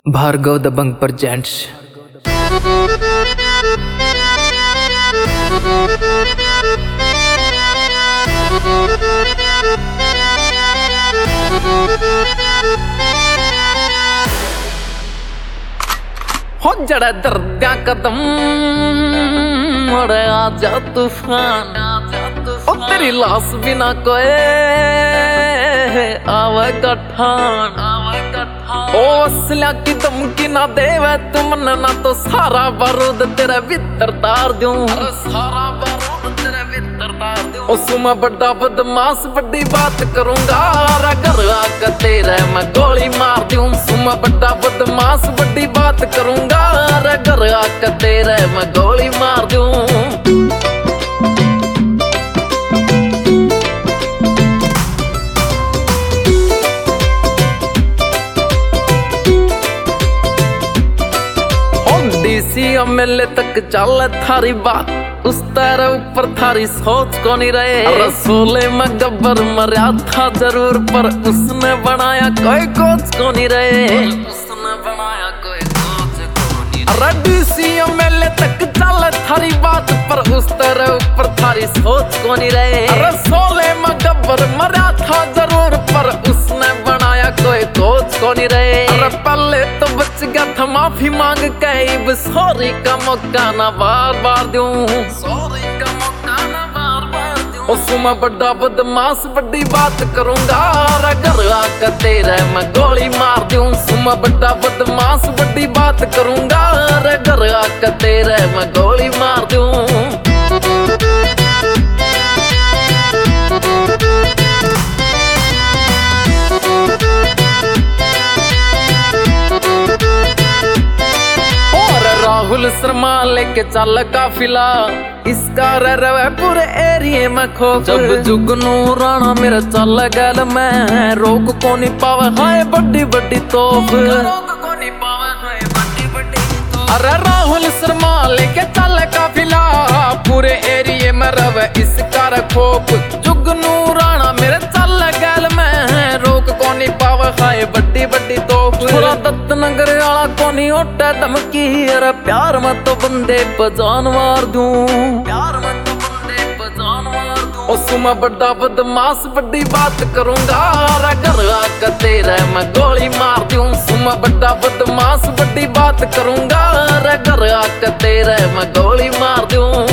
भार्गव दबंग presents. हो जड़ा दर्द्या कदम अरे आजा तूफान, ओ तेरी लाश बिना कोई आवेगा ठान। ओ असल्या की धमकी ना देवे तुमन ना तो सारा बारूद तेरे भीतर तार दूं, सारा बारूद तेरे भीतर तार दूं। ओ सुमा बड़ा बदमाश बड़ी बात करूंगा, घर आकर तेरे मैं गोली मार दूं। सुमा बड़ा बदमाश बड़ी बात करूंगा, घर आकर तेरे मैं गोली मार दूं। एमएलए तक चल थारी बात, उस तेरे ऊपर थारी सोच को नहीं रहे। रसोले में गब्बर मरा था जरूर, पर उसने बनाया कोई कोच को नहीं रहे। उसने बनाया कोई कोच को नहीं रहे। डीसी एमएलए तक चल थारी बात, पर उस तेरे ऊपर थारी सोच को नहीं रहे। रसोले में गब्बर मरा था जरूर, पर उसने बनाया कोई कोच को नहीं रहे। पहले तो बच गया था माफी मांग के, अब सॉरी का मौका ना बार बार दूं, सॉरी का मौका ना बार बार दूं। ओ सुमा बड़ा बदमाश बड़ी बात करूंगा, घर आकर तेरे मैं गोली मार दूं। सुमा बड़ा बदमाश बड़ी बात करूंगा, घर आकर तेरे मैं गोली मार दूं। राहुल शर्मा लेके चल काफिला, इसका रवे पूरे एरिए में खौफ। जब जुगनू राणा मेरा चल गल में, रोक को नहीं पावे हाय बड़ी बड़ी तोफ, रोक को नहीं पावे हाय बड़ी बड़ी तोफ। अरे राहुल शर्मा लेके चल काफिला, पूरे एरिए में रवे इसका खौफ। जुगनू राणा मेरे चल गल में, रोक को नहीं पावे हाय बड़ी बड़ी तोफ। पूरा दत्त नगर वाला को नहीं उठा धमकी, अरे प्यार में तो बंदे पजान मार दूं, प्यार में तो बंदे पजान मार दूं। ओ सुमा बड़ा बदमाश बड़ी बात करूंगा, घर आकर तेरे मैं गोली मार दूं। सुमा बड़ा बदमाश बड़ी बात करूंगा, घर आकर तेरे मैं गोली मार दूं।